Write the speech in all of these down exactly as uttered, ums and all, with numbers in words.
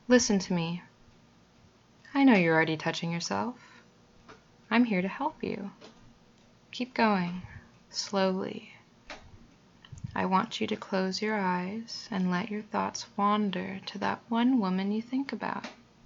Listen to me. I know you're already touching yourself. I'm here to help you. Keep going, slowly. I want you to close your eyes and let your thoughts wander to that one woman you think about.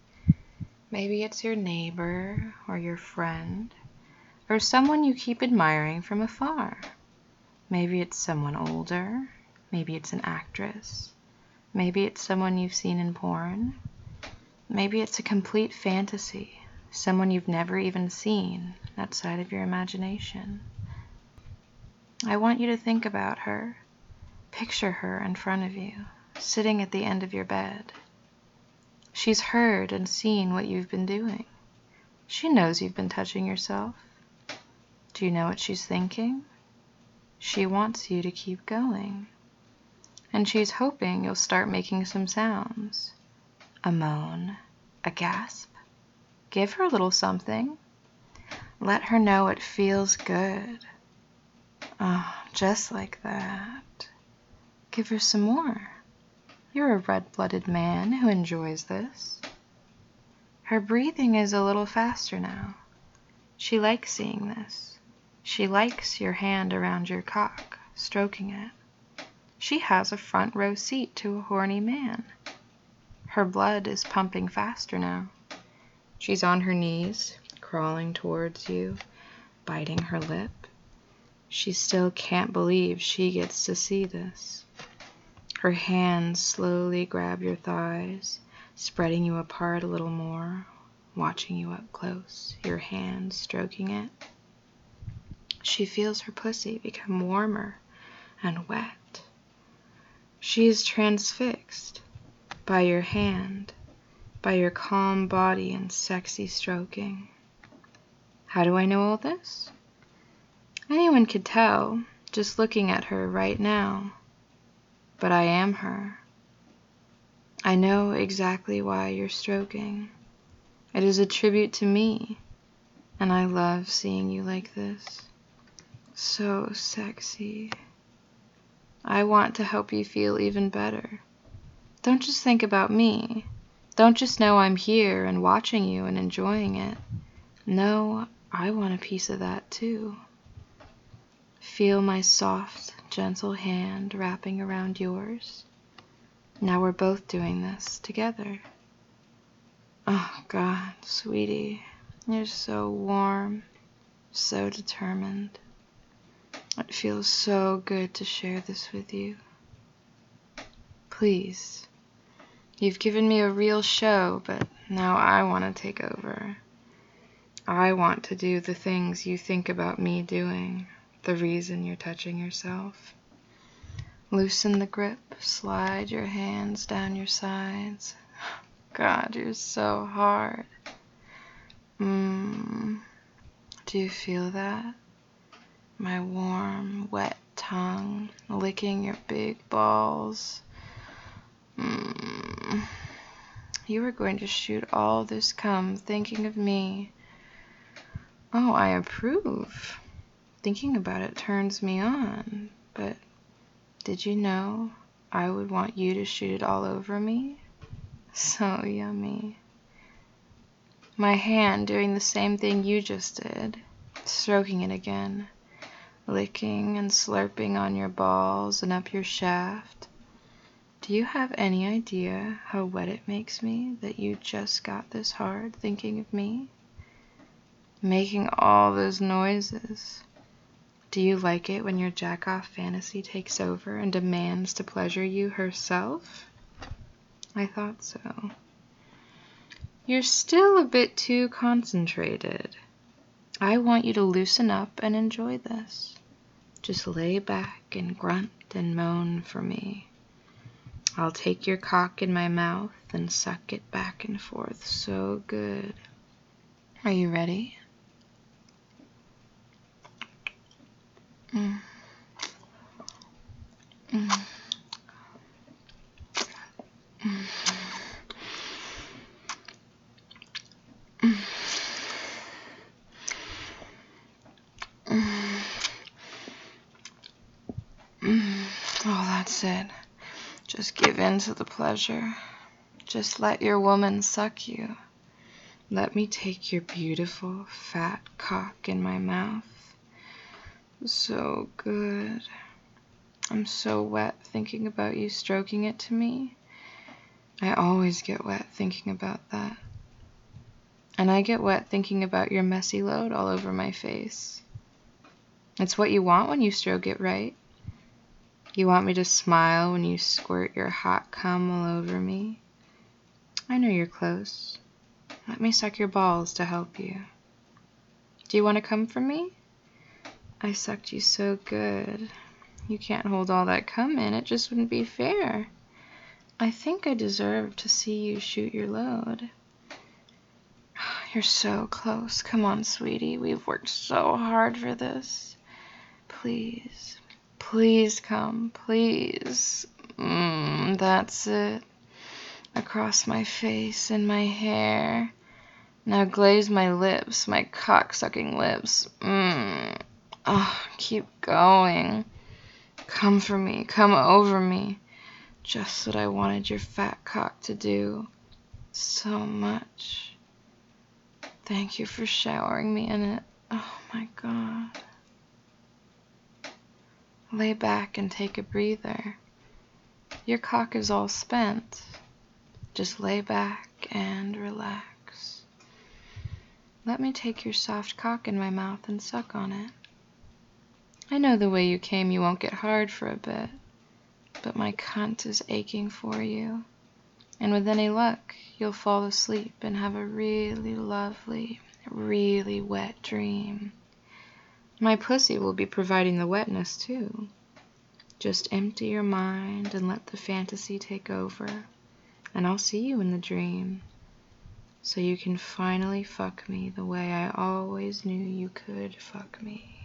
Maybe it's your neighbor or your friend, or someone you keep admiring from afar. Maybe it's someone older. Maybe it's an actress. Maybe it's someone you've seen in porn. Maybe it's a complete fantasy, someone you've never even seen outside of your imagination. I want you to think about her. Picture her in front of you, sitting at the end of your bed. She's heard and seen what you've been doing. She knows you've been touching yourself. Do you know what she's thinking? She wants you to keep going. And she's hoping you'll start making some sounds. A moan, a gasp. Give her a little something. Let her know it feels good. Oh, just like that. Give her some more. You're a red-blooded man who enjoys this. Her breathing is a little faster now. She likes seeing this. She likes your hand around your cock, stroking it. She has a front row seat to a horny man. Her blood is pumping faster now. She's on her knees, crawling towards you, biting her lip. She still can't believe she gets to see this. Her hands slowly grab your thighs, spreading you apart a little more, watching you up close, your hands stroking it. She feels her pussy become warmer and wet. She is transfixed by your hand, by your calm body and sexy stroking. How do I know all this? Anyone could tell, just looking at her right now. But I am her. I know exactly why you're stroking. It is a tribute to me, and I love seeing you like this. So sexy. I want to help you feel even better. Don't just think about me. Don't just know I'm here and watching you and enjoying it. No, I want a piece of that too. Feel my soft, gentle hand wrapping around yours. Now we're both doing this together. Oh God, sweetie, you're so warm, so determined. It feels so good to share this with you. Please, you've given me a real show, but now I want to take over. I want to do the things you think about me doing, the reason you're touching yourself. Loosen the grip, slide your hands down your sides. God, you're so hard. Mmm, do you feel that? My warm, wet tongue licking your big balls. Mmm. You are going to shoot all this cum thinking of me. Oh, I approve. Thinking about it turns me on, but did you know I would want you to shoot it all over me? So yummy. My hand doing the same thing you just did, stroking it again, licking and slurping on your balls and up your shaft. Do you have any idea how wet it makes me that you just got this hard thinking of me? Making all those noises. Do you like it when your jack-off fantasy takes over and demands to pleasure you herself? I thought so. You're still a bit too concentrated. I want you to loosen up and enjoy this. Just lay back and grunt and moan for me. I'll take your cock in my mouth and suck it back and forth so good. Are you ready? Mm. Mm. Mm. Mm. Mm. Mm. Oh, that's it. Just give in to the pleasure. Just let your woman suck you. Let me take your beautiful, fat cock in my mouth. So good. I'm so wet thinking about you stroking it to me. I always get wet thinking about that. And I get wet thinking about your messy load all over my face. It's what you want when you stroke it, right? You want me to smile when you squirt your hot cum all over me. I know you're close. Let me suck your balls to help you. Do you want to come from me? I sucked you so good. You can't hold all that cum in. It just wouldn't be fair. I think I deserve to see you shoot your load. You're so close. Come on, sweetie. We've worked so hard for this. Please. Please come. Please. Mmm, that's it. Across my face and my hair. Now glaze my lips, my cock-sucking lips. Mmm. Oh, keep going. Come for me. Come over me. Just what I wanted your fat cock to do. So much. Thank you for showering me in it. Oh my God. Lay back and take a breather. Your cock is all spent. Just lay back and relax. Let me take your soft cock in my mouth and suck on it. I know the way you came you won't get hard for a bit, but my cunt is aching for you. And with any luck, you'll fall asleep and have a really lovely, really wet dream. My pussy will be providing the wetness too. Just empty your mind and let the fantasy take over, and I'll see you in the dream, so you can finally fuck me the way I always knew you could fuck me.